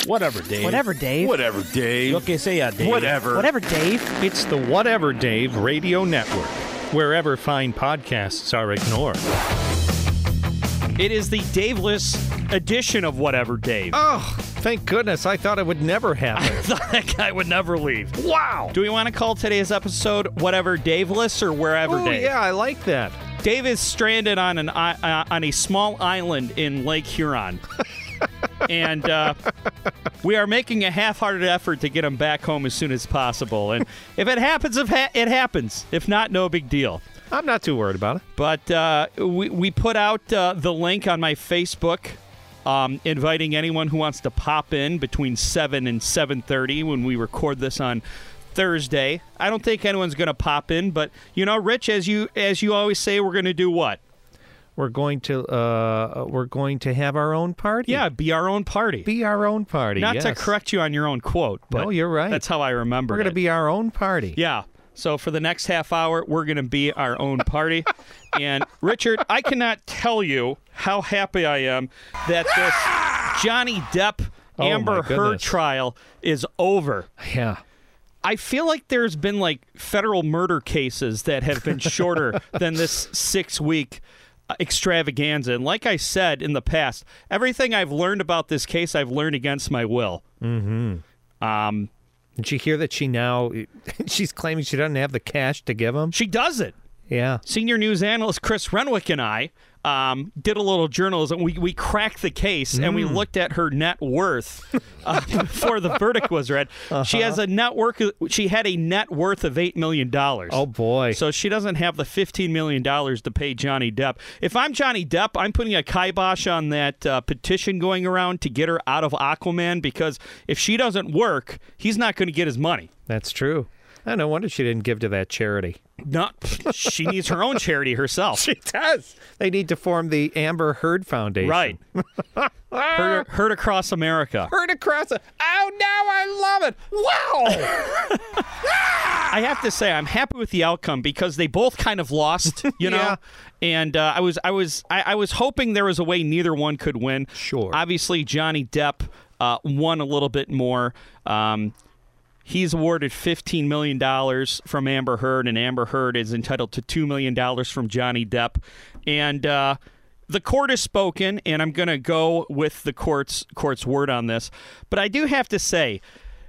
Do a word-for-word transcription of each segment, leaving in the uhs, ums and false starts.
Whatever, Dave. Whatever, Dave. Whatever, Dave. Okay, say yeah, Dave. Whatever. Whatever, Dave. It's the Whatever, Dave Radio Network, wherever fine podcasts are ignored. It is the Daveless edition of Whatever, Dave. Oh, thank goodness. I thought it would never happen. I thought that guy would never leave. Wow. Do we want to call today's episode Whatever Daveless or Wherever Oh, Dave? yeah, I like that. Dave is stranded on an uh, on a small island in Lake Huron. And uh, we are making a half-hearted effort to get him back home as soon as possible. And if it happens, if ha- it happens. If not, no big deal. I'm not too worried about it. But uh, we, we put out uh, the link on my Facebook, um, inviting anyone who wants to pop in between seven and seven thirty when we record this on Thursday. I don't think anyone's going to pop in, but, you know, Rich, as you as you always say, we're going to do what? We're going to uh, we're going to have our own party. Yeah, be our own party. Be our own party. Not yes. to correct you on your own quote, but No, you're right. That's how I remember We're going to it. be our own party. Yeah. So for the next half hour, we're going to be our own party. And Richard, I cannot tell you how happy I am that this Johnny Depp Oh, Amber my Heard goodness. trial is over. Yeah. I feel like there's been like federal murder cases that have been shorter than this six-week uh, extravaganza. And like I said in the past, everything I've learned about this case, I've learned against my will. Mm-hmm. Um, Did you hear that she now, she's claiming she doesn't have the cash to give him? she does it. Yeah. Senior news analyst Chris Renwick and I um, did a little journalism. We we cracked the case and we looked at her net worth uh, before the verdict was read. Uh-huh. She has a net worth. She had a net worth of eight million dollars. Oh, boy. So she doesn't have the fifteen million dollars to pay Johnny Depp. If I'm Johnny Depp, I'm putting a kibosh on that uh, petition going around to get her out of Aquaman, because if she doesn't work, he's not going to get his money. That's true. I no wonder she didn't give to that charity. No, she needs her own charity herself. She does. They need to form the Amber Heard Foundation. Right. Heard, heard across America. Heard across it. Oh, now I love it. Wow. I have to say, I'm happy with the outcome because they both kind of lost, you know. Yeah. And uh, I was, I was, I, I was hoping there was a way neither one could win. Sure. Obviously, Johnny Depp uh, won a little bit more. Um, He's awarded fifteen million dollars from Amber Heard, and Amber Heard is entitled to two million dollars from Johnny Depp. And uh, the court has spoken, and I'm going to go with the court's court's word on this. But I do have to say,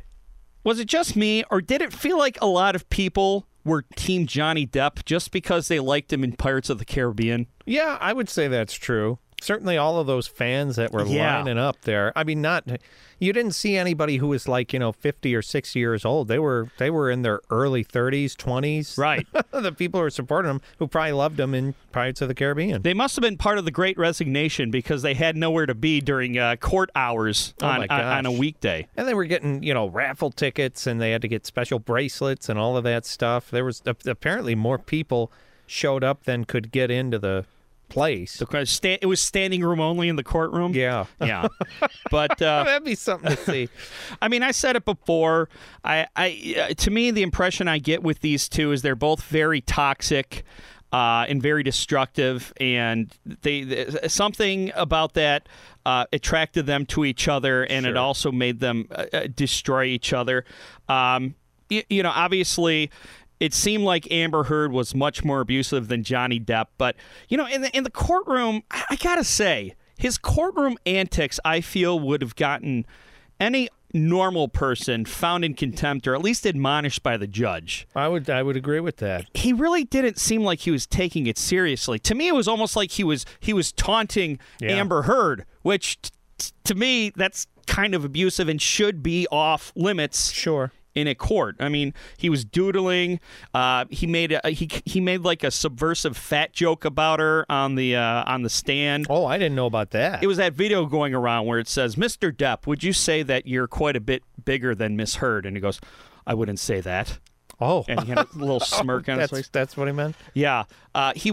was it just me, or did it feel like a lot of people were Team Johnny Depp just because they liked him in Pirates of the Caribbean? Yeah, I would say that's true. Certainly all of those fans that were Yeah. lining up there. I mean, not you didn't see anybody who was like, you know, fifty or sixty years old. They were they were in their early thirties, twenties. Right. The people who were supporting him who probably loved him in Pirates of the Caribbean. They must have been part of the Great Resignation because they had nowhere to be during uh, court hours Oh, on, my on, on a gosh. weekday. And they were getting, you know, raffle tickets, and they had to get special bracelets and all of that stuff. There was apparently more people showed up than could get into the place. The, sta- it was standing room only in the courtroom. Yeah. Yeah. But, uh, That'd be something to see. I mean, I said it before. I, I, uh, to me, the impression I get with these two is they're both very toxic uh, and very destructive, and they, they something about that uh, attracted them to each other, and Sure. it also made them uh, uh, destroy each other. Um, you, you know, obviously, it seemed like Amber Heard was much more abusive than Johnny Depp. But, you know, in the, in the courtroom, I, I got to say, his courtroom antics, I feel, would have gotten any normal person found in contempt or at least admonished by the judge. I would I would agree with that. He really didn't seem like he was taking it seriously. To me, it was almost like he was he was taunting Yeah. Amber Heard, which t- t- to me, that's kind of abusive and should be off limits. Sure. In a court. I mean, he was doodling. Uh, he made a, he he made like a subversive fat joke about her on the uh, on the stand. Oh, I didn't know about that. It was that video going around where it says, "Mister Depp, would you say that you're quite a bit bigger than Miss Heard?" And he goes, "I wouldn't say that." Oh. And he had a little smirk on his that's, face. that's what he meant? Yeah, uh, he was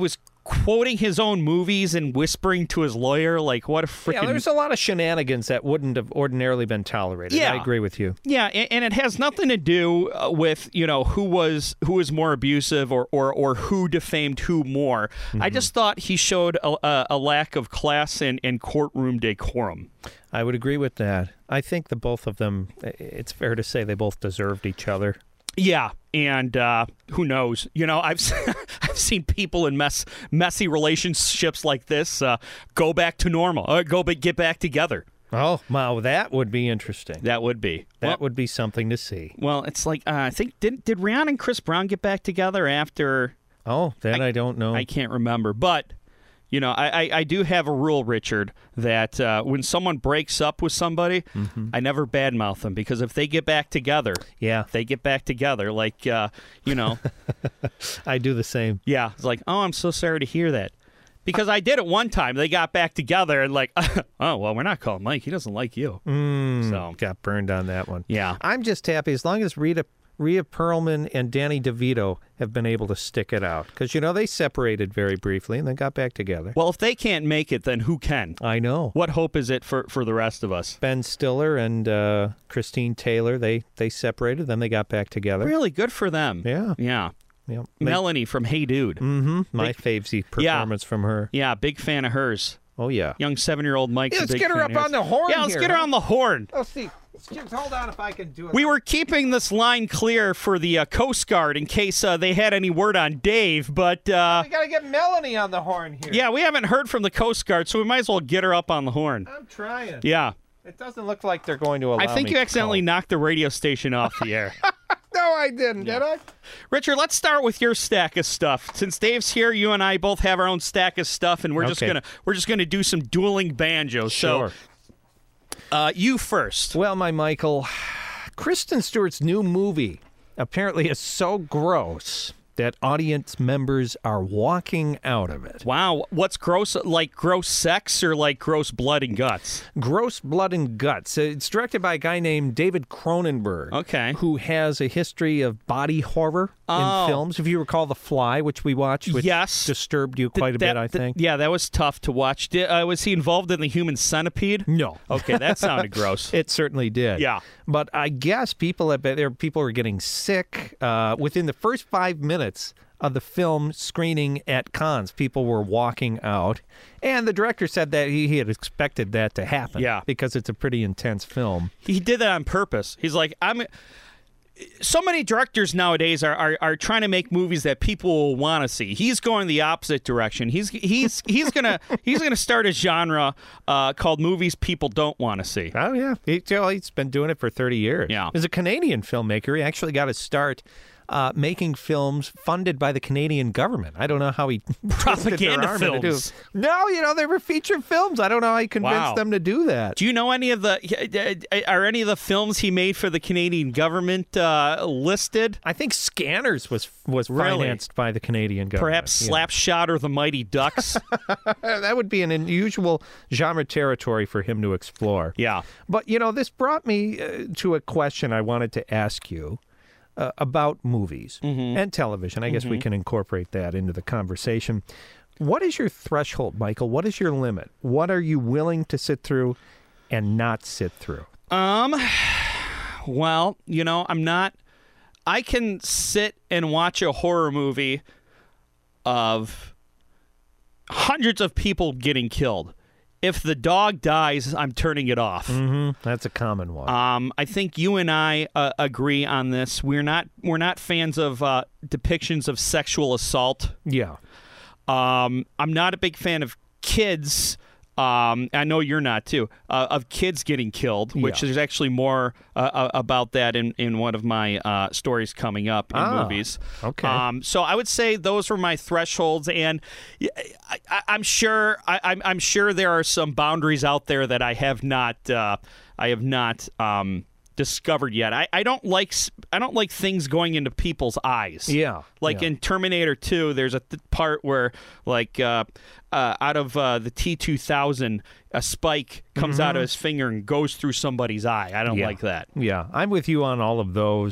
quoting his own movies and whispering to his lawyer. Like, what a freaking... Yeah, there's a lot of shenanigans that wouldn't have ordinarily been tolerated. Yeah. I agree with you. Yeah, and, and it has nothing to do uh, with, you know, who was who was more abusive or, or, or who defamed who more. Mm-hmm. I just thought he showed a, a, a lack of class and, and courtroom decorum. I would agree with that. I think the both of them, it's fair to say they both deserved each other. Yeah, and uh, who knows? You know, I've I've seen people in mess messy relationships like this uh, go back to normal, or go but get back together. Oh, wow, that would be interesting. That would be. That well, would be something to see. Well, it's like uh, I think did did Rihanna and Chris Brown get back together after? Oh, that I, I don't know. I can't remember, but. You know, I, I, I do have a rule, Richard, that uh, when someone breaks up with somebody, mm-hmm. I never badmouth them, because if they get back together, yeah, they get back together. Like, uh, you know. I do the same. Yeah. It's like, oh, I'm so sorry to hear that. Because I did it one time. They got back together and like, oh, well, we're not calling Mike. He doesn't like you. Mm, so got burned on that one. Yeah. I'm just happy as long as Rita... Rhea Perlman and Danny DeVito have been able to stick it out. Because, you know, they separated very briefly and then got back together. Well, if they can't make it, then who can? I know. What hope is it for, for the rest of us? Ben Stiller and uh, Christine Taylor, they, they separated, then they got back together. Really good for them. Yeah. Yeah. Yep. Melanie from Hey Dude. Mm-hmm. My favesy performance yeah. from her. Yeah, big fan of hers. Oh, yeah. Young seven-year-old Mike's yeah, a let's big get her fan up of on the horn Yeah, let's here, get her huh? on the horn. Let's see. Hold on if I can do it. We were keeping this line clear for the uh, Coast Guard in case uh, they had any word on Dave, but... Uh, we got to get Melanie on the horn here. Yeah, we haven't heard from the Coast Guard, so we might as well get her up on the horn. I'm trying. Yeah. It doesn't look like they're going to allow I think me you to accidentally call. knocked the radio station off the air. No, I didn't, yeah. did I? Richard, let's start with your stack of stuff. Since Dave's here, you and I both have our own stack of stuff, and we're okay. just gonna we're just gonna do some dueling banjos. Sure. So, uh, you first. Well, my Michael, Kristen Stewart's new movie apparently is so gross that audience members are walking out of it. Wow, what's gross? Like gross sex or like gross blood and guts? Gross blood and guts. It's directed by a guy named David Cronenberg. Okay. Who has a history of body horror oh. in films. If you recall The Fly, which we watched, which yes. disturbed you quite Th- a that, bit, I think. Th- yeah, that was tough to watch. Did, uh, was he involved in the Human Centipede? No. Okay, that sounded gross. It certainly did. Yeah. But I guess people have been, there people are getting sick uh, within the first five minutes of the film screening at Cannes. People were walking out, and the director said that he, he had expected that to happen. Yeah. Because it's a pretty intense film. He did that on purpose. He's like, I'm. So many directors nowadays are, are, are trying to make movies that people will want to see. He's going the opposite direction. He's he's he's gonna he's gonna start a genre uh, called movies people don't want to see. Oh yeah, he, well, he's been doing it for thirty years. Yeah, he's a Canadian filmmaker. He actually got his start uh, making films funded by the Canadian government. I don't know how he propaganda films. To do. No, you know they were feature films. I don't know how he convinced wow. them to do that. Do you know any of the? Are any of the films he made for the Canadian government uh, listed? I think Scanners was was really? financed by the Canadian government. Perhaps Slapshot or the Mighty Ducks. That would be an unusual genre territory for him to explore. Yeah, but you know this brought me uh, to a question I wanted to ask you. Uh, about movies mm-hmm. and television. I mm-hmm. guess we can incorporate that into the conversation. What is your threshold, Michael? What is your limit? What are you willing to sit through and not sit through? Um, well, you know, I'm not... I can sit and watch a horror movie of hundreds of people getting killed. If the dog dies, I'm turning it off. Mm-hmm. That's a common one. Um, I think you and I uh, agree on this. We're not we're not fans of uh, depictions of sexual assault. Yeah. Um, I'm not a big fan of kids. Um, I know you're not too. Uh, of kids getting killed, which yeah. there's actually more uh, about that in, in one of my uh, stories coming up in ah, movies. Okay. Um, so I would say those were my thresholds, and I, I, I'm sure I, I'm, I'm sure there are some boundaries out there that I have not uh, I have not um, discovered yet. I, I don't like I don't like things going into people's eyes. Yeah. Like yeah. in Terminator two, there's a th- part where, like, uh, uh, out of uh, the T two thousand, a spike comes mm-hmm. out of his finger and goes through somebody's eye. I don't yeah. like that. Yeah, I'm with you on all of those.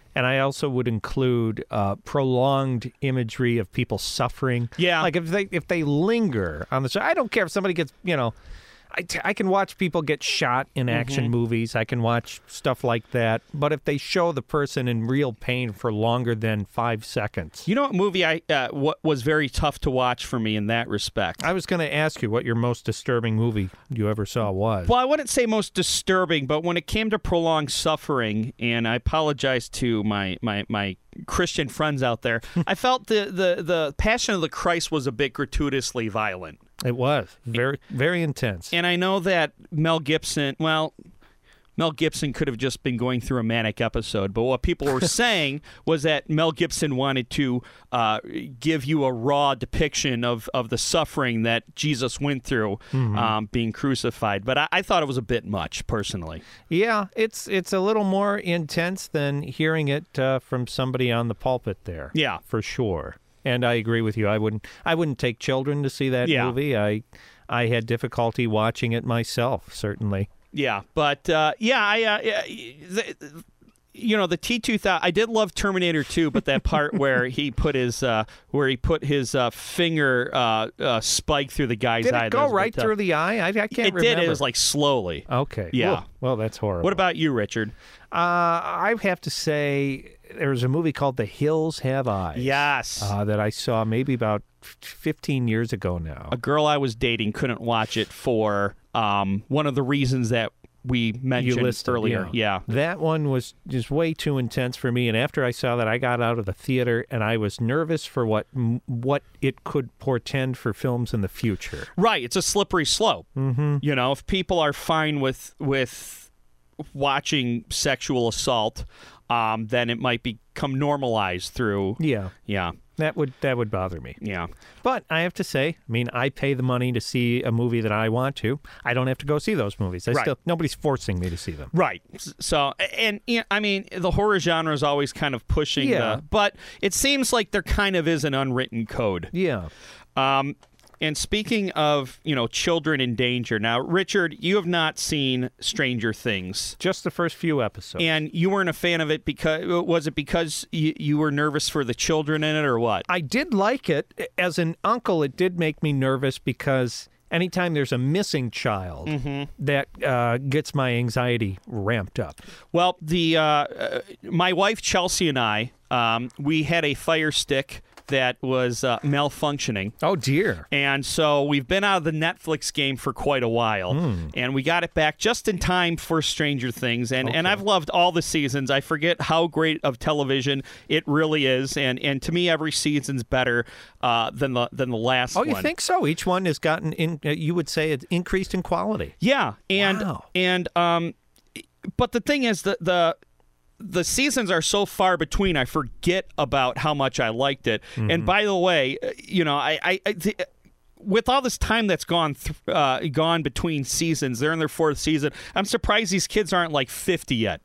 And I also would include uh, prolonged imagery of people suffering. Yeah. Like if they if they linger on the show, I don't care if somebody gets, you know, I, t- I can watch people get shot in action Mm-hmm. movies. I can watch stuff like that. But if they show the person in real pain for longer than five seconds. You know what movie I uh, what was very tough to watch for me in that respect? I was going to ask you what your most disturbing movie you ever saw was. Well, I wouldn't say most disturbing, but when it came to prolonged suffering, and I apologize to my my, my Christian friends out there, I felt the, the, the Passion of the Christ was a bit gratuitously violent. It was very, very intense. And I know that Mel Gibson, well, Mel Gibson could have just been going through a manic episode, but what people were saying was that Mel Gibson wanted to uh, give you a raw depiction of, of the suffering that Jesus went through Mm-hmm. um, being crucified. But I, I thought it was a bit much, personally. Yeah, it's it's a little more intense than hearing it uh, from somebody on the pulpit there. Yeah. For sure. And I agree with you. I wouldn't I wouldn't take children to see that Yeah. movie. I I had difficulty watching it myself, certainly. Yeah, but uh, yeah, I, uh, the, you know, the T two thousand. I did love Terminator two, but that part where he put his uh, where he put his uh, finger uh, uh, spike through the guy's Did eye. it go was a right bit tough. through the eye? I, I can't It remember. did. It was like slowly. Okay. Yeah. Well, well, that's horrible. What about you, Richard? Uh, I have to say there was a movie called The Hills Have Eyes. Yes. Uh, that I saw maybe about fifteen years ago now. A girl I was dating couldn't watch it for um, one of the reasons that we mentioned listed, earlier. Yeah. That one was just way too intense for me. And after I saw that, I got out of the theater and I was nervous for what what it could portend for films in the future. Right. It's a slippery slope. Mm-hmm. You know, if people are fine with with watching sexual assault, um, then it might become normalized through. Yeah, Yeah. that would that would bother me. Yeah. But I have to say, I mean, I pay the money to see a movie that I want to. I don't have to go see those movies. I Right. still nobody's forcing me to see them. Right. So, and you know, I mean, the horror genre is always kind of pushing. Yeah. The, but it seems like there kind of is an unwritten code. Yeah. Um, and speaking of, you know, children in danger. Now, Richard, you have not seen Stranger Things. Just the first few episodes. And you weren't a fan of it because, was it because you, you were nervous for the children in it or what? I did like it. As an uncle, it did make me nervous because anytime there's a missing child, Mm-hmm. that uh, gets my anxiety ramped up. Well, the uh, uh, my wife Chelsea and I, um, we had a Fire Stick that was uh, malfunctioning. Oh, dear. And so we've been out of the Netflix game for quite a while, Hmm. and we got it back just in time for Stranger Things. And, and I've loved all the seasons. I forget how great of television it really is, and, and to me, every season's better uh, than the than the last Oh, one. you think so? Each one has gotten in. Uh, you would say it's increased in quality. Yeah, and Wow. and um, but the thing is, the the the seasons are so far between. I forget about how much I liked it. Mm-hmm. And by the way, you know, I, I, I th- with all this time that's gone th- uh, gone between seasons, they're in their fourth season. I'm surprised these kids aren't like fifty yet.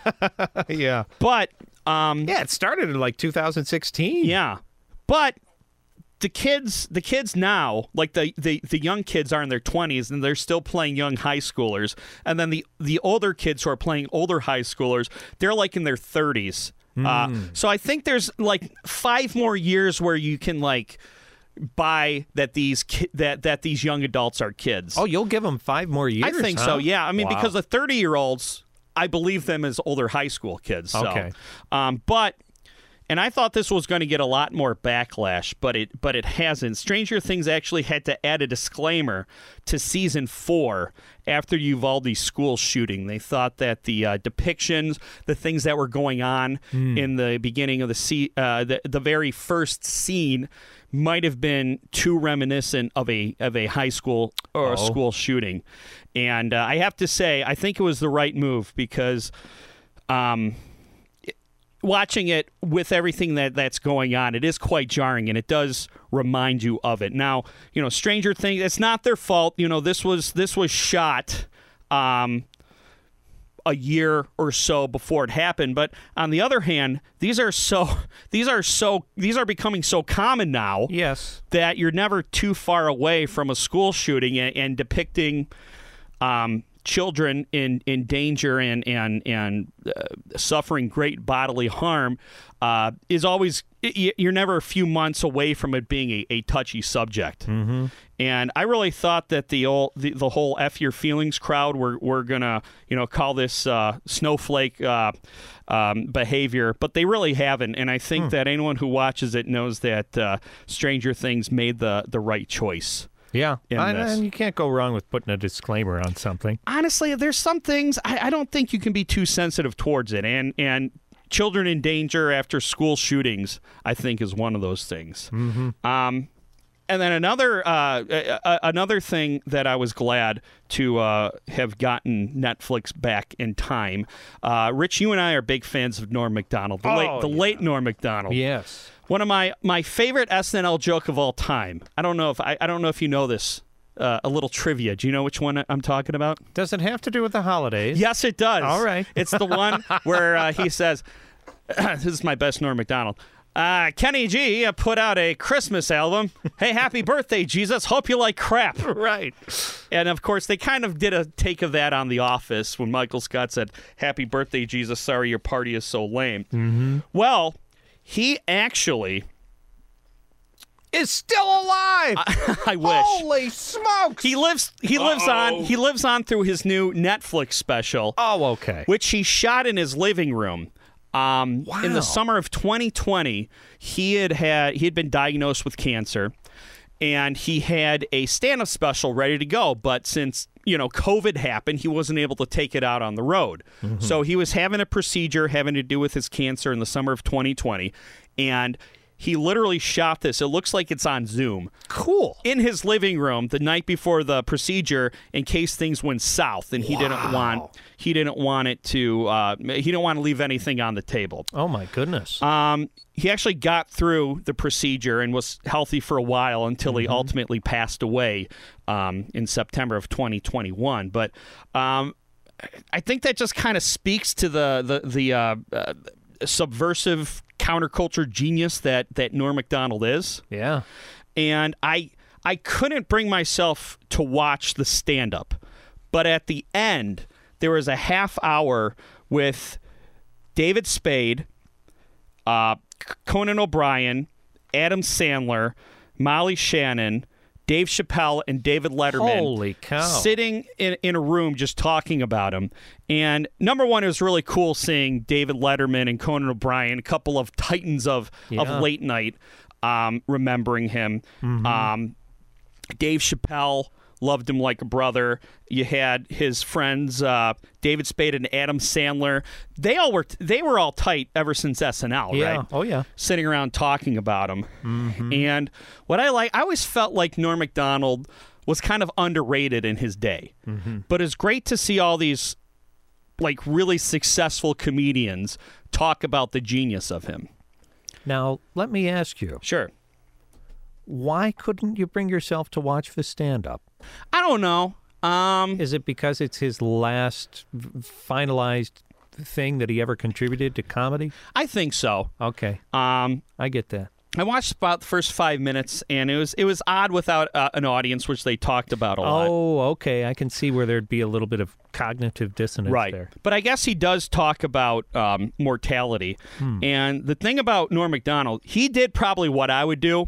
yeah. But um, Yeah, it started in like two thousand sixteen. yeah, but. The kids, the kids now, like the, the, the young kids are in their twenties and they're still playing young high schoolers. And then the, the older kids who are playing older high schoolers, they're like in their thirties. Mm. Uh, so I think there's like five more years where you can like buy that these ki- that that these young adults are kids. Oh, you'll give them five more years? I think huh? so. Yeah, I mean Wow. because the thirty year olds, I believe them as older high school kids. So. Okay. Um, but. And I thought this was going to get a lot more backlash, but it but it hasn't. Stranger Things actually had to add a disclaimer to season four after Uvalde's school shooting. They thought that the uh, depictions, the things that were going on Hmm. in the beginning of the, se- uh, the the very first scene might have been too reminiscent of a of a high school or Oh. a school shooting. And uh, I have to say, I think it was the right move because. Um, Watching it with everything that, that's going on, it is quite jarring, and it does remind you of it. Now, you know, Stranger Things, it's not their fault. You know, this was this was shot um, a year or so before it happened. But on the other hand, these are so these are so these are becoming so common now Yes. that you're never too far away from a school shooting and, and depicting. Um, children in, in danger and and and uh, suffering great bodily harm uh, is always you're never a few months away from it being a, a touchy subject. Mm-hmm. And I really thought that the old, the, the whole F Your Feelings crowd were, were going to, you know, call this uh, snowflake uh, um, behavior, but they really haven't. And I think hmm. that anyone who watches it knows that uh, Stranger Things made the, the right choice. Yeah, in I, this. and you can't go wrong with putting a disclaimer on something. Honestly, there's some things I, I don't think you can be too sensitive towards it. And, and children in danger after school shootings, I think, is one of those things. Mm-hmm. Um, and then another uh, uh, another thing that I was glad to uh, have gotten Netflix back in time. Uh, Rich, you and I are big fans of Norm Macdonald, the Oh, late the yeah. late Norm Macdonald. Yes. One of my, my favorite S N L joke of all time. I don't know if I, I don't know if you know this. Uh, a little trivia. Do you know which one I'm talking about? Does it have to do with the holidays? Yes, it does. All right. It's the one where uh, he says, "This is my best Norm Macdonald." Uh, Kenny G uh, put out a Christmas album. Hey, happy birthday, Jesus. Hope you like crap. Right. And, of course, they kind of did a take of that on The Office when Michael Scott said, happy birthday, Jesus. Sorry your party is so lame. Mm-hmm. Well, he actually... is still alive. I, I wish. Holy smokes. He lives He lives Uh-oh. on He lives on through his new Netflix special, Oh, okay. which he shot in his living room. Um, Wow. In the summer of twenty twenty, he had had he had been diagnosed with cancer, and he had a stand-up special ready to go. But since you know COVID happened, he wasn't able to take it out on the road. Mm-hmm. So he was having a procedure having to do with his cancer in the summer of twenty twenty, and he literally shot this. It looks like it's on Zoom. Cool. In his living room the night before the procedure, in case things went south, and he didn't want he didn't want it to uh, he didn't want to leave anything on the table. Oh, my goodness. Um, he actually got through the procedure and was healthy for a while until he ultimately passed away um, in September of twenty twenty-one. But um, I think that just kind of speaks to the the the uh, uh, subversive counterculture genius that that Norm Macdonald is. Yeah. And I I couldn't bring myself to watch the stand-up, but at the end there was a half hour with David Spade, uh, Conan O'Brien, Adam Sandler, Molly Shannon, Dave Chappelle, and David Letterman. Holy cow. Sitting in, in a room just talking about him. And number one, it was really cool seeing David Letterman and Conan O'Brien, a couple of titans of, Yeah. of late night, um, remembering him. Mm-hmm. Um, Dave Chappelle loved him like a brother. You had his friends uh, David Spade and Adam Sandler. They all were they were all tight ever since S N L, Yeah. right? Oh, yeah. Sitting around talking about him. Mm-hmm. And what I like, I always felt like Norm Macdonald was kind of underrated in his day. Mm-hmm. But it's great to see all these like really successful comedians talk about the genius of him. Now, let me ask you, Sure. why couldn't you bring yourself to watch the stand-up? I don't know. Um, Is it because it's his last v- finalized thing that he ever contributed to comedy? I think so. Okay, Um, I get that. I watched about the first five minutes, and it was it was odd without uh, an audience, which they talked about a lot. Oh, okay. I can see where there'd be a little bit of cognitive dissonance Right. there. But I guess he does talk about um, mortality. Hmm. And the thing about Norm Macdonald, he did probably what I would do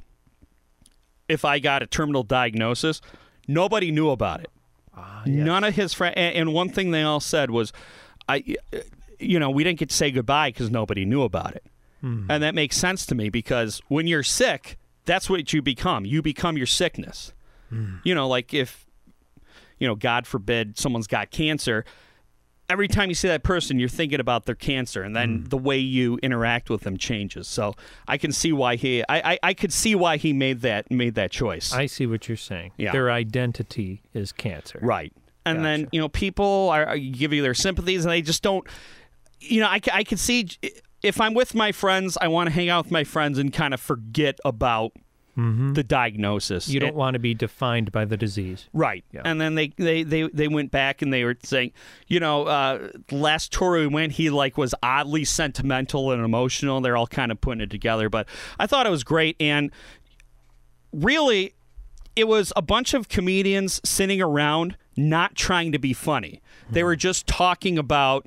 if I got a terminal diagnosis. Nobody knew about it. Ah, yes. None of his friends. And, and one thing they all said was, I, you know, we didn't get to say goodbye because nobody knew about it. Hmm. And that makes sense to me because when you're sick, that's what you become. You become your sickness. Hmm. You know, like if, you know, God forbid someone's got cancer, every time you see that person, you're thinking about their cancer, and then Mm. the way you interact with them changes. So I can see why he, I, I, I could see why he made that made that choice. I see what you're saying. Yeah. Their identity is cancer. Right. And then, Gotcha. you know, people are, are give you their sympathies, and they just don't, you know, I, c- I could see if I'm with my friends, I want to hang out with my friends and kind of forget about Mm-hmm. the diagnosis. You don't It- want to be defined by the disease. Right. Yeah. And then they, they, they, they went back and they were saying, you know, uh, last tour we went, he like was oddly sentimental and emotional. They're all kind of putting it together. But I thought it was great. And really, it was a bunch of comedians sitting around not trying to be funny. They were just talking about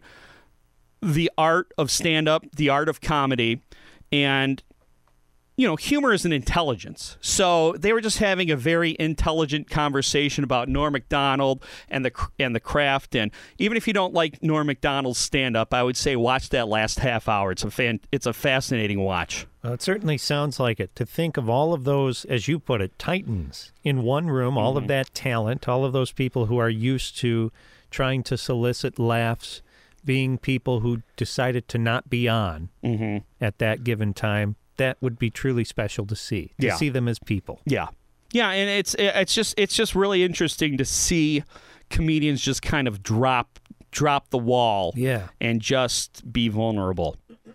the art of stand-up, the art of comedy, and you know, humor is an intelligence. So they were just having a very intelligent conversation about Norm Macdonald and the and the craft. And even if you don't like Norm Macdonald's stand-up, I would say watch that last half hour. It's a fan, it's a fascinating watch. Well, it certainly sounds like it. To think of all of those, as you put it, titans in one room, all mm-hmm. of that talent, all of those people who are used to trying to solicit laughs, being people who decided to not be on mm-hmm. at that given time. That would be truly special to see, to yeah. see them as people. Yeah. Yeah, and it's it's just it's just really interesting to see comedians just kind of drop drop the wall yeah. and just be vulnerable.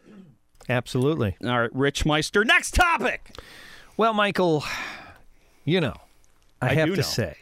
Absolutely. All right, Rich Meister, next topic. Well, Michael, you know, I, I have do to know. say,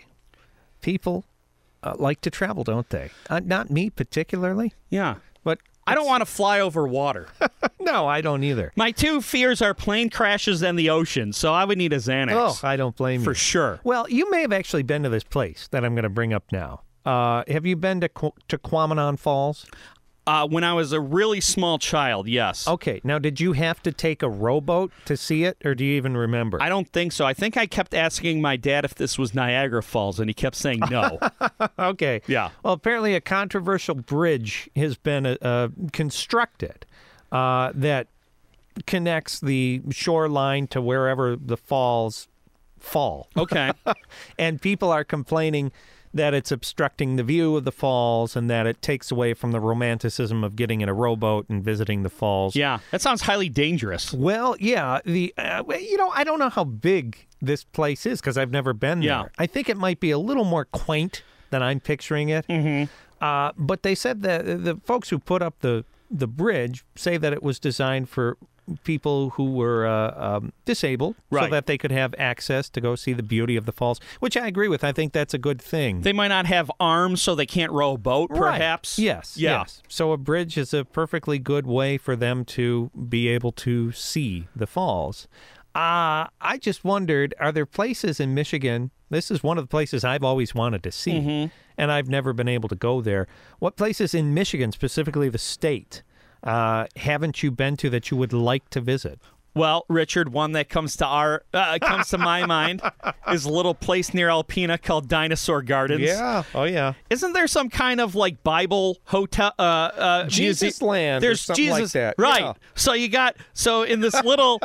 people uh, like to travel, don't they? Uh, not me particularly. Yeah. But I don't want to fly over water. No, I don't either. My two fears are plane crashes and the ocean, so I would need a Xanax. Oh, I don't blame you. For sure. Well, you may have actually been to this place that I'm going to bring up now. Uh, have you been to Qu- to Quamanon Falls? Uh, when I was a really small child, yes. Okay. Now, did you have to take a rowboat to see it, or do you even remember? I don't think so. I think I kept asking my dad if this was Niagara Falls, and he kept saying no. Okay. Yeah. Well, apparently a controversial bridge has been uh, uh, constructed uh, that connects the shoreline to wherever the falls fall. Okay. And people are complaining that it's obstructing the view of the falls and that it takes away from the romanticism of getting in a rowboat and visiting the falls. Yeah, that sounds highly dangerous. Well, yeah. The uh, you know, I don't know how big this place is because I've never been Yeah. there. I think it might be a little more quaint than I'm picturing it. Mm-hmm. Uh, but they said that the folks who put up the, the bridge say that it was designed for people who were uh, um, disabled Right. so that they could have access to go see the beauty of the falls, which I agree with. I think that's a good thing. They might not have arms, so they can't row a boat, perhaps. Right. Yes. Yeah. Yes. So a bridge is a perfectly good way for them to be able to see the falls. Uh, I just wondered, are there places in Michigan? This is one of the places I've always wanted to see, Mm-hmm. and I've never been able to go there. What places in Michigan, specifically the state, uh, haven't you been to that you would like to visit? Well, Richard, one that comes to our uh, comes to my mind is a little place near Alpena called Dinosaur Gardens. Oh, yeah. Isn't there some kind of like Bible hotel? Uh, uh, Jesus muse- land or There's something like Jesus, that. right? Yeah. So you got so in this little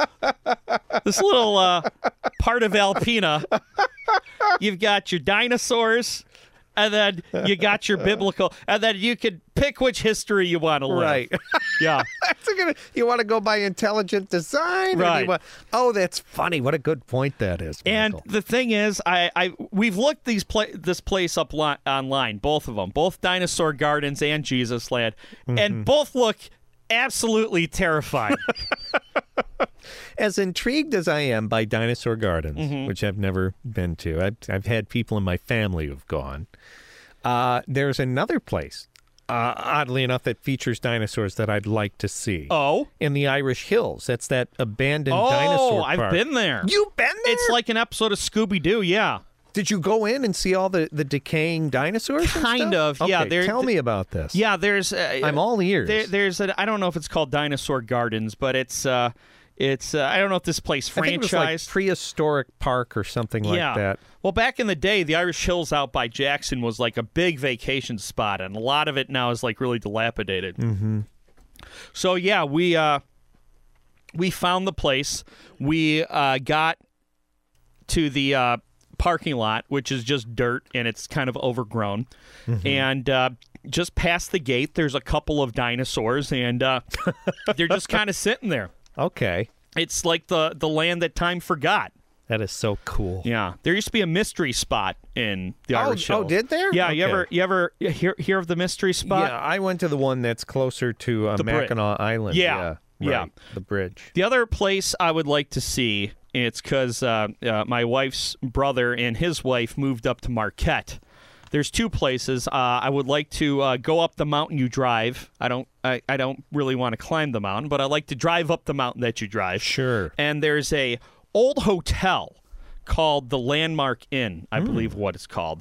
this little uh, part of Alpena, you've got your dinosaurs. And then you got your biblical, and then you could pick which history you want to live. Right. Yeah. That's a good, you want to go by intelligent design? Or do you Right. want- oh, that's funny. What a good point that is, And Michael. the thing is, I, I we've looked these pla- this place up li- online, both of them, both Dinosaur Gardens and Jesus Land, Mm-hmm. and both look absolutely terrifying. As intrigued as I am by Dinosaur Gardens, Mm-hmm. which I've never been to, I've, I've had people in my family who've gone. Uh, there's another place, uh, oddly enough, that features dinosaurs that I'd like to see. Oh, In the Irish Hills. That's that abandoned oh, dinosaur park. I've been there. You've been there? It's like an episode of Scooby Doo. Yeah, Did you go in and see all the, the decaying dinosaurs? and Kind stuff? of, yeah, Okay, they're- tell me about this. yeah. There's uh, I'm all ears. There, there's a, I don't know if it's called Dinosaur Gardens, but it's uh, it's uh, I don't know if this place I think it was like franchised. prehistoric park or something like yeah. that. Well, back in the day, the Irish Hills out by Jackson was like a big vacation spot, and a lot of it now is like really dilapidated. Mm-hmm. So yeah, we uh, we found the place. We uh, got to the uh, parking lot, which is just dirt and it's kind of overgrown, mm-hmm. and uh, just past the gate, there's a couple of dinosaurs, and uh, they're just kind of sitting there. Okay. It's like the the land that time forgot. That is so cool. Yeah, there used to be a mystery spot in the Oh, Irish oh, Hills. did there? Yeah, you Okay. ever you ever hear hear of the mystery spot? Yeah, I went to the one that's closer to uh, The bri- Mackinac Island. Yeah, Yeah, yeah. right, the bridge. The other place I would like to see, it's because uh, uh, my wife's brother and his wife moved up to Marquette. There's two places. Uh, I would like to uh, go up the mountain you drive. I don't. I, I don't really want to climb the mountain, but I like to drive up the mountain that you drive. Sure. And there's a old hotel called the Landmark Inn, I Hmm. believe what it's called.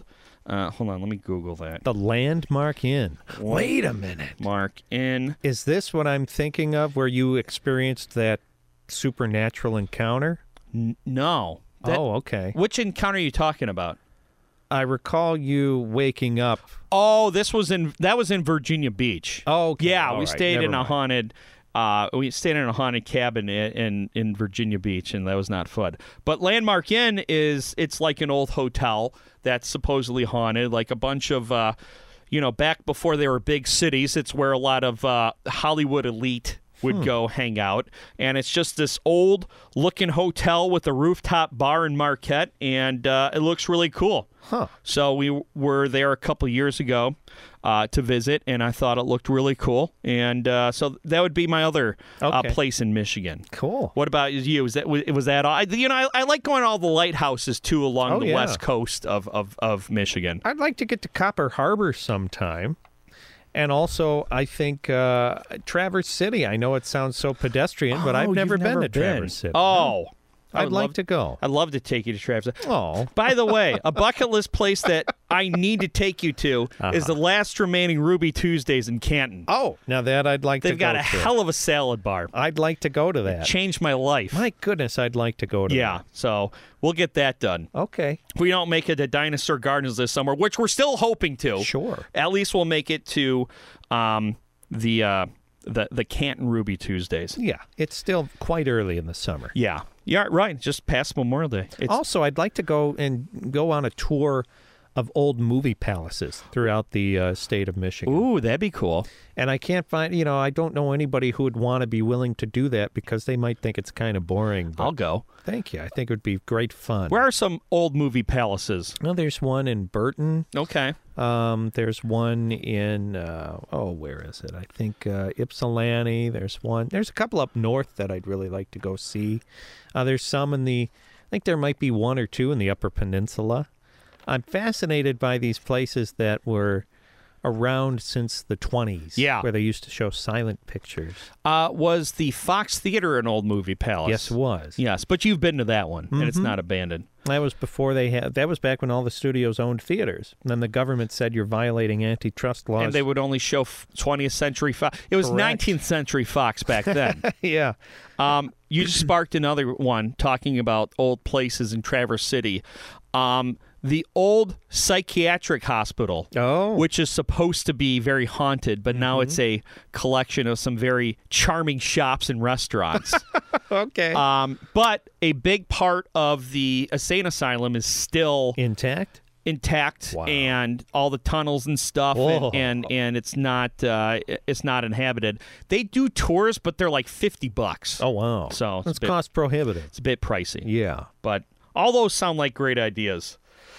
Uh, hold on, let me Google that. The Landmark Inn. Wait a minute. Mark Inn. Is this what I'm thinking of, where you experienced that supernatural encounter? N- no. That- oh, okay. Which encounter are you talking about? I recall you waking up. Oh, this was in that was in Virginia Beach. Oh, okay. Yeah, All we right. stayed Never in a mind. haunted. Uh, we stayed in a haunted cabin in, in in Virginia Beach, and that was not fun. But Landmark Inn is it's like an old hotel that's supposedly haunted, like a bunch of, uh, you know, back before they were big cities. It's where a lot of uh, Hollywood elite would Hmm. go hang out, and it's just this old looking hotel with a rooftop bar and Marquette, and uh, it looks really cool. Huh. So we were there a couple years ago uh, to visit, and I thought it looked really cool. And uh, so that would be my other uh, Okay. place in Michigan. Cool. What about you? Was that was, was that all? I, you know, I, I like going to all the lighthouses too along Oh, the yeah. west coast of, of, of Michigan. I'd like to get to Copper Harbor sometime. And also, I think uh, Traverse City. I know it sounds so pedestrian, but Oh, I've you've never been never to been. Traverse City. Oh, I I'd would like love- to go. I'd love to take you to Traverse. Oh, By the way, a bucket list place that I need to take you to is the last remaining Ruby Tuesdays in Canton. oh, now that I'd like They've to go got a to. hell of a salad bar. I'd like to go to that. Changed my life. My goodness, I'd like to go to Yeah, so we'll get that done. that. Okay, If we don't make it to Dinosaur Gardens this summer, which we're still hoping to, sure. at least we'll make it to um, the uh, the the Canton Ruby Tuesdays. Yeah, it's still quite early in the summer. Yeah, yeah, right. Just past Memorial Day. It's, Also, I'd like to go and go on a tour of old movie palaces throughout the uh, state of Michigan. ooh, that'd be cool. And I can't find, you know, I don't know anybody who would want to be willing to do that because they might think it's kind of boring. But I'll go. thank you. I think it would be great fun. Where are some old movie palaces? Well, there's one in Burton. Okay. Um, there's one in, uh, oh, where is it? I think uh, Ypsilanti. There's one. There's a couple up north that I'd really like to go see. Uh, there's some in the, I think there might be one or two in the Upper Peninsula. I'm fascinated by these places that were around since the twenties. Yeah. Where they used to show silent pictures. Uh, was the Fox Theater an old movie palace? Yes, it was. Yes, but you've been to that one, and it's Mhm. not abandoned. That was before they had, that was back when all the studios owned theaters. And then the government said you're violating antitrust laws. And they would only show f- twentieth century Fox. It was Correct. nineteenth century Fox back then. yeah. um, you just sparked another one talking about old places in Traverse City. Um, the old psychiatric hospital, Oh. which is supposed to be very haunted, but now it's a collection of some very charming shops and restaurants. okay. um, but a big part of the insane asylum is still Intact? intact, Wow. and all the tunnels and stuff, Whoa. and, and and it's not uh, it's not inhabited. They do tours, but they're like fifty bucks. Oh, wow. So it's a That's bit- cost prohibitive. It's a bit pricey. Yeah. But all those sound like great ideas.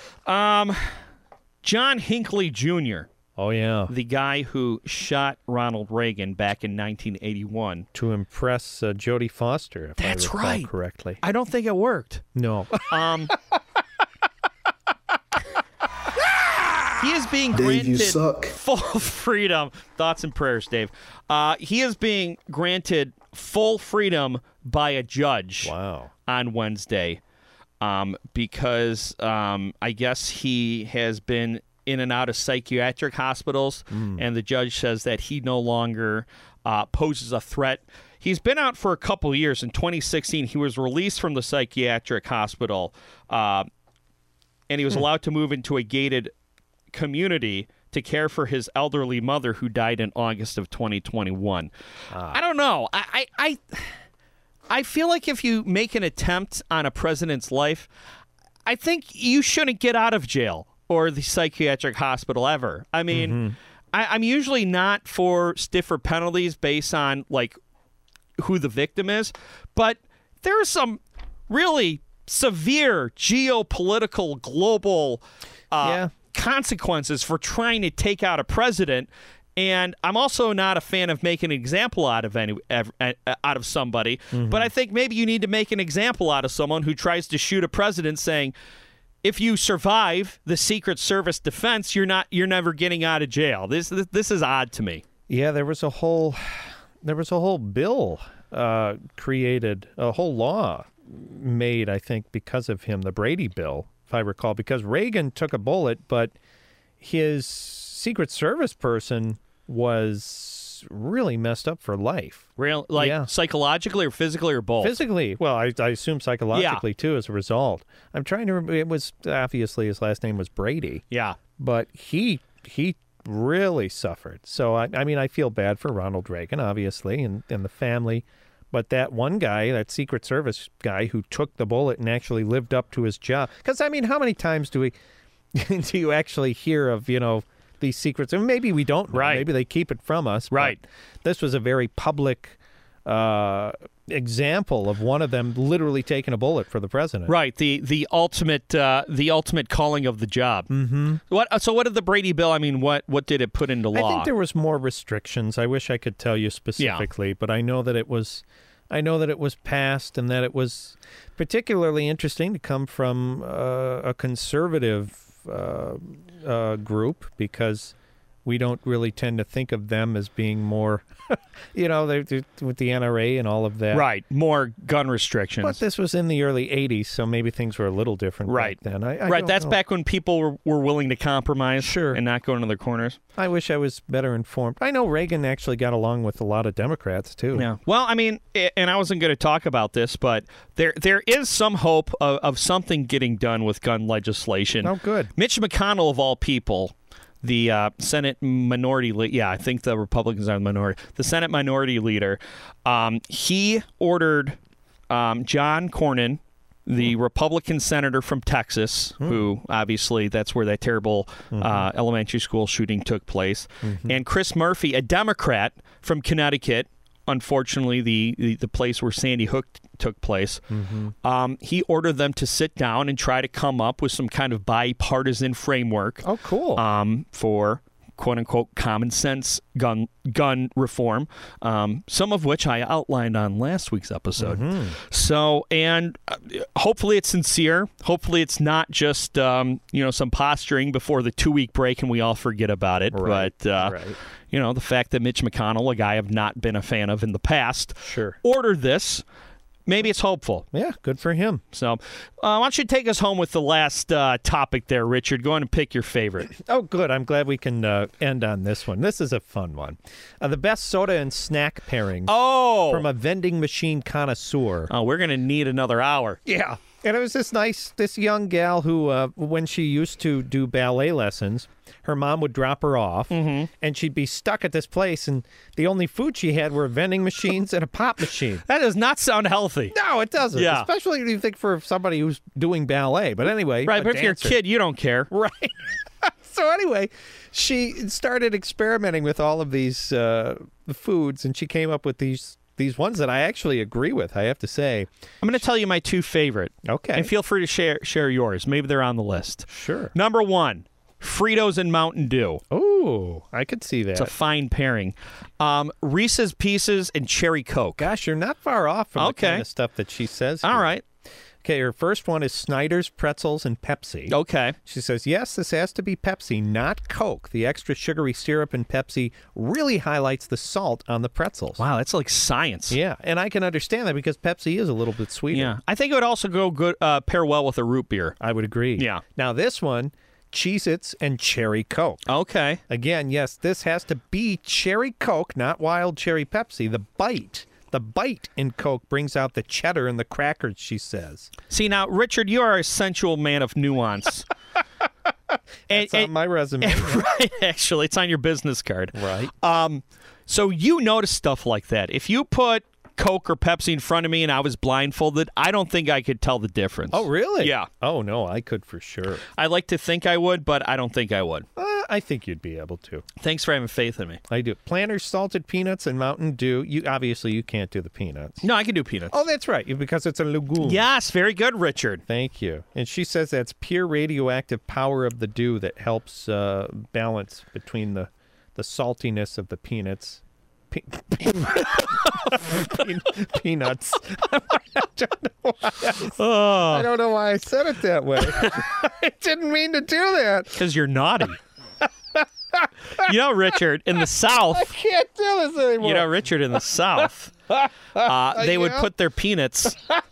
Um, John Hinckley Junior, Oh, yeah. the guy who shot Ronald Reagan back in nineteen eighty-one. To impress uh, Jodie Foster, if That's I recall right. correctly. I don't think it worked. No. Um, he is being Dave, granted you suck. full freedom. Thoughts and prayers, Dave. Uh, he is being granted full freedom by a judge Wow. on Wednesday um, because um, I guess he has been in and out of psychiatric hospitals, and the judge says that he no longer uh, poses a threat. He's been out for a couple of years. In twenty sixteen, he was released from the psychiatric hospital, uh, and he was allowed to move into a gated community to care for his elderly mother who died in August of twenty twenty-one. I don't know. I, I, I, I feel like if you make an attempt on a president's life, I think you shouldn't get out of jail or the psychiatric hospital ever. I mean, I, I'm usually not for stiffer penalties based on like who the victim is, but there are some really severe geopolitical global uh, Yeah. consequences for trying to take out a president. And I'm also not a fan of making an example out of any ev- uh, out of somebody. But I think maybe you need to make an example out of someone who tries to shoot a president, saying, if you survive the Secret Service defense, you're not you're never getting out of jail. This this, this is odd to me. Yeah, there was a whole, there was a whole bill uh, created, a whole law made, I think, because of him, the Brady bill, if I recall, because Reagan took a bullet, but his Secret Service person was really messed up for life. Real, like Yeah. psychologically or physically or both? Physically, well, I, I assume psychologically too as a result. I'm trying to remember, it was, obviously his last name was Brady, Yeah. but he he really suffered. So, I, I mean, I feel bad for Ronald Reagan, obviously, and, and the family. But that one guy, that Secret Service guy who took the bullet and actually lived up to his job. Because, I mean, how many times do we do you actually hear of, you know, these secrets? And maybe we don't know. Right. Maybe they keep it from us. but Right. This was a very public uh, example of one of them literally taking a bullet for the president. Right. The the ultimate uh, the ultimate calling of the job. Mm-hmm. What? So what did the Brady bill? I mean, what what did it put into law? I think there was more restrictions. I wish I could tell you specifically, but I know that it was I know that it was passed and that it was particularly interesting to come from uh, a conservative uh, uh, group, because we don't really tend to think of them as being more, you know, they're, they're with the N R A and all of that. Right. More gun restrictions. But this was in the early eighties, so maybe things were a little different Right. back then. I, I right. don't That's know. back when people were, were willing to compromise Sure. and not go into their corners. I wish I was better informed. I know Reagan actually got along with a lot of Democrats, too. Yeah. Well, I mean, i- and I wasn't going to talk about this, but there there is some hope of, of something getting done with gun legislation. Oh, good. Mitch McConnell, of all people, the uh, Senate minority leader, yeah, I think the Republicans are the minority, the Senate minority leader, um, he ordered um, John Cornyn, the Republican senator from Texas, who obviously that's where that terrible uh, elementary school shooting took place, and Chris Murphy, a Democrat from Connecticut, unfortunately the, the, the place where Sandy Hook t- took place, um, he ordered them to sit down and try to come up with some kind of bipartisan framework Oh, cool. um, for quote-unquote common sense gun gun reform, um, some of which I outlined on last week's episode. So, and uh, hopefully it's sincere. Hopefully it's not just, um, you know, some posturing before the two-week break and we all forget about it. Right, But, uh, right. you know, the fact that Mitch McConnell, a guy I've not been a fan of in the past, Sure. ordered this, maybe it's hopeful. Yeah, good for him. So, uh, why don't you take us home with the last uh, topic there, Richard? Go on and pick your favorite. Oh, good. I'm glad we can uh, end on this one. This is a fun one. Uh, the best soda and snack pairing Oh! from a vending machine connoisseur. Oh, we're going to need another hour. Yeah. And it was this nice, this young gal who, uh, when she used to do ballet lessons, her mom would drop her off, and she'd be stuck at this place, and the only food she had were vending machines and a pop machine. That does not sound healthy. No, it doesn't. Yeah. Especially if you think for somebody who's doing ballet. But anyway, Right, a but if you're a dancer. kid, you don't care. Right. So anyway, she started experimenting with all of these uh, foods, and she came up with these these ones that I actually agree with, I have to say. I'm going to tell you my two favorite. Okay. And feel free to share share yours. Maybe they're on the list. Sure. Number one, Fritos and Mountain Dew. Oh, I could see that. It's a fine pairing. Um, Reese's Pieces and Cherry Coke. Gosh, you're not far off from Okay. the kind of stuff that she says. All here. right. Okay, her first one is Snyder's Pretzels and Pepsi. Okay. She says, yes, this has to be Pepsi, not Coke. The extra sugary syrup in Pepsi really highlights the salt on the pretzels. Wow, that's like science. Yeah, and I can understand that because Pepsi is a little bit sweeter. Yeah. I think it would also go good, uh, pair well with a root beer. I would agree. Yeah. Now, this one, Cheez-Its and Cherry Coke. Okay. Again, yes, this has to be Cherry Coke, not Wild Cherry Pepsi. The bite. The bite in Coke brings out the cheddar and the crackers, she says. See, now, Richard, you are a sensual man of nuance. and, It's on my resume. right, actually, it's on your business card. Right. Um, so you notice stuff like that. If you put Coke or Pepsi in front of me and I was blindfolded, I don't think I could tell the difference. Oh, really? Yeah. Oh, no, I could for sure. I like to think I would, but I don't think I would. Uh, I think you'd be able to. Thanks for having faith in me. I do. Planters, salted peanuts, and Mountain Dew. You obviously you can't do the peanuts. No, I can do peanuts. Oh, that's right, you- because it's a legume. Yes, very good, Richard. Thank you. And she says that's pure radioactive power of the dew that helps uh, balance between the the saltiness of the peanuts. Pe- Pe- peanuts. I don't know why I, Oh, I don't know why I said it that way. I didn't mean to do that. because you're naughty. You know, Richard, in the I South, can't do this anymore. you know, Richard, in the South, uh, they would Yeah. put their peanuts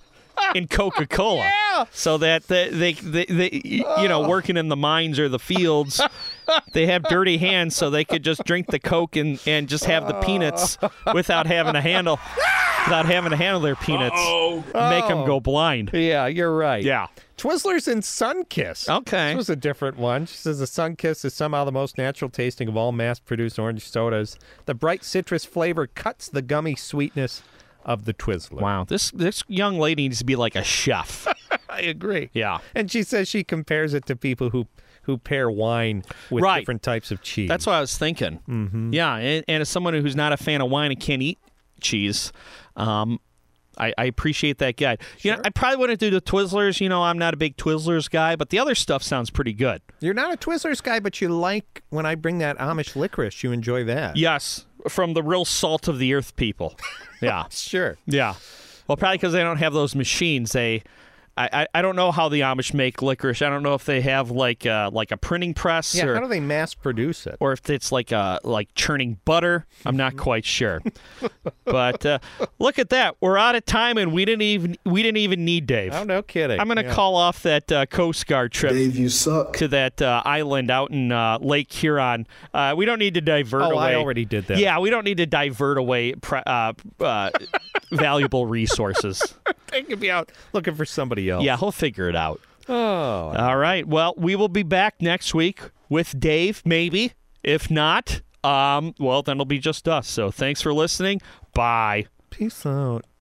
in Coca-Cola. Yeah. So that they, they, they, they you know, working in the mines or the fields, they have dirty hands, so they could just drink the Coke and, and just have the peanuts without having to handle, without having to handle their peanuts. Uh-oh. Make them go blind. Yeah, you're right. Yeah. Twizzlers and Sunkiss. Okay. This was a different one. She says the Sunkiss is somehow the most natural tasting of all mass-produced orange sodas. The bright citrus flavor cuts the gummy sweetness of the Twizzler. Wow. This this young lady needs to be like a chef. I agree. Yeah. And she says she compares it to people who who pair wine with Right. different types of cheese. That's what I was thinking. Mm-hmm. Yeah, and, and as someone who's not a fan of wine and can't eat cheese, um, I, I appreciate that guide. You know, I probably wouldn't do the Twizzlers. You know, I'm not a big Twizzlers guy, but the other stuff sounds pretty good. You're not a Twizzlers guy, but you like when I bring that Amish licorice. You enjoy that. Yes, from the real salt of the earth people. Yeah, Sure. yeah. Well, probably because they don't have those machines. They, I, I, I don't know how the Amish make licorice. I don't know if they have like uh, like a printing press Yeah, or how do they mass produce it? or if it's like uh like churning butter. I'm not quite sure. But uh, look at that. We're out of time, and we didn't even we didn't even need Dave. Oh, no kidding. I'm going to Yeah. call off that uh, Coast Guard trip Dave, you suck. to that uh, island out in uh, Lake Huron. Uh, we don't need to divert Oh, away. I already did that. Yeah, we don't need to divert away pre- uh, uh, valuable resources. They could be out looking for somebody else. Yeah, he'll figure it out. Oh. All right. Well, we will be back next week with Dave, maybe. If not, um, well, then it'll be just us. So thanks for listening. Bye. Peace out.